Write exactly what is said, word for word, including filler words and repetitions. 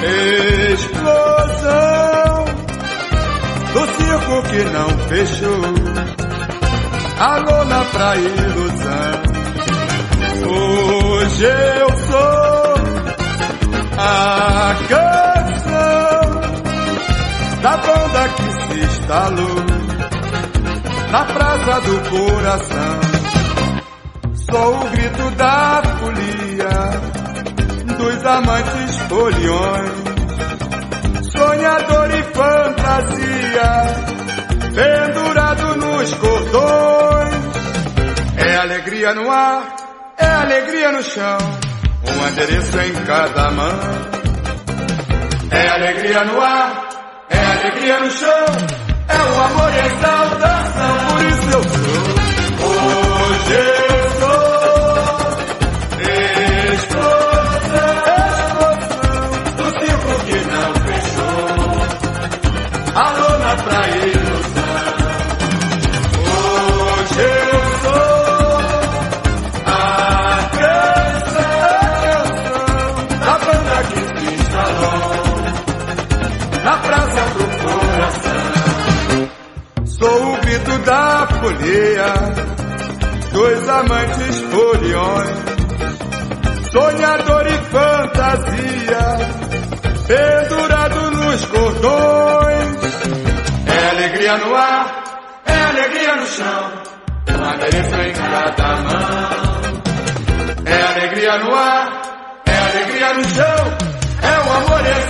Explosão do circo que não fechou. Alô na praia ilusão. Hoje eu sou a canção da banda que se instalou na praça do coração. Sou o grito da folia dos amantes foliões, sonhador e fantasia, pendurado nos cordões. É alegria no ar, é alegria no chão, um adereço em cada mão. É alegria no ar, é alegria no chão, é o amor e a exaltação. Por isso eu sou, hoje eu sou explosão, explosão do circo que não fechou. Alô na praia ilusão. Hoje eu sou a canção da banda que se instalou na praça do coração. Sou o grito da folia dos amantes foliões, sonhador e fantasia, pendurado nos cordões. É alegria no ar, é alegria no chão, um adereço em cada mão. É alegria no ar, é alegria no chão, é o amor e a